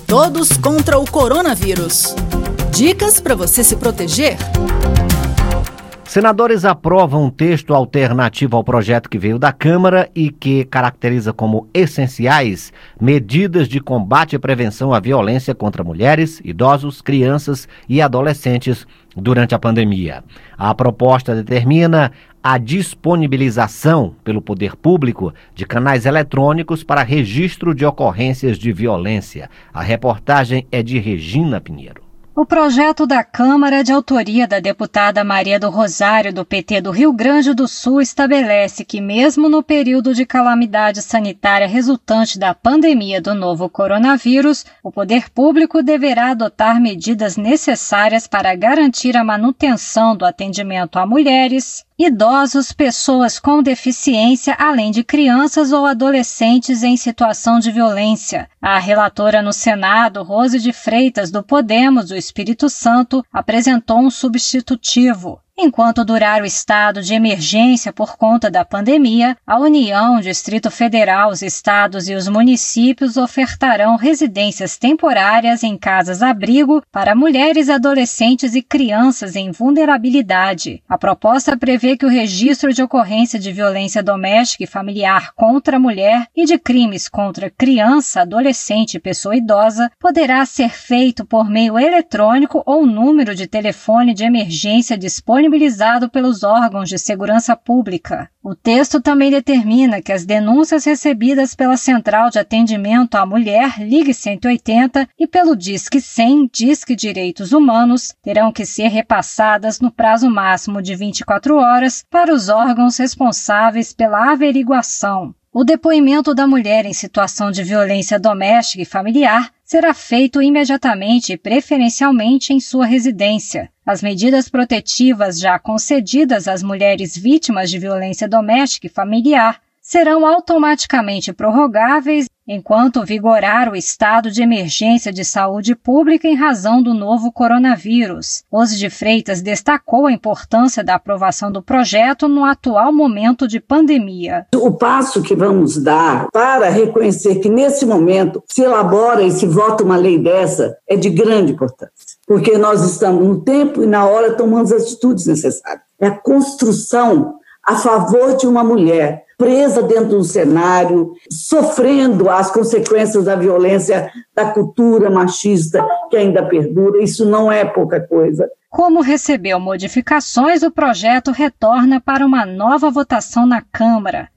Todos contra o coronavírus. Dicas para você se proteger? Senadores aprovam um texto alternativo ao projeto que veio da Câmara e que caracteriza como essenciais medidas de combate e prevenção à violência contra mulheres, idosos, crianças e adolescentes durante a pandemia. A proposta determina a disponibilização pelo poder público de canais eletrônicos para registro de ocorrências de violência. A reportagem é de Regina Pinheiro. O projeto da Câmara, de autoria da deputada Maria do Rosário, do PT do Rio Grande do Sul, estabelece que, mesmo no período de calamidade sanitária resultante da pandemia do novo coronavírus, o poder público deverá adotar medidas necessárias para garantir a manutenção do atendimento a mulheres, idosos, pessoas com deficiência, além de crianças ou adolescentes em situação de violência. A relatora no Senado, Rose de Freitas, do Podemos do Espírito Santo, apresentou um substitutivo. Enquanto durar o estado de emergência por conta da pandemia, a União, o Distrito Federal, os estados e os municípios ofertarão residências temporárias em casas-abrigo para mulheres, adolescentes e crianças em vulnerabilidade. A proposta prevê que o registro de ocorrência de violência doméstica e familiar contra a mulher e de crimes contra criança, adolescente e pessoa idosa poderá ser feito por meio eletrônico ou número de telefone de emergência disponibilizado pelos órgãos de segurança pública. O texto também determina que as denúncias recebidas pela Central de Atendimento à Mulher, Ligue 180, e pelo Disque 100, Disque Direitos Humanos, terão que ser repassadas no prazo máximo de 24 horas para os órgãos responsáveis pela averiguação. O depoimento da mulher em situação de violência doméstica e familiar será feito imediatamente e preferencialmente em sua residência. As medidas protetivas já concedidas às mulheres vítimas de violência doméstica e familiar serão automaticamente prorrogáveis enquanto vigorar o estado de emergência de saúde pública em razão do novo coronavírus. Rose de Freitas destacou a importância da aprovação do projeto no atual momento de pandemia. O passo que vamos dar para reconhecer que nesse momento se elabora e se vota uma lei dessa é de grande importância, porque nós estamos no tempo e na hora tomando as atitudes necessárias. É a construção a favor de uma mulher presa dentro de um cenário, sofrendo as consequências da violência, da cultura machista que ainda perdura. Isso não é pouca coisa. Como recebeu modificações, o projeto retorna para uma nova votação na Câmara.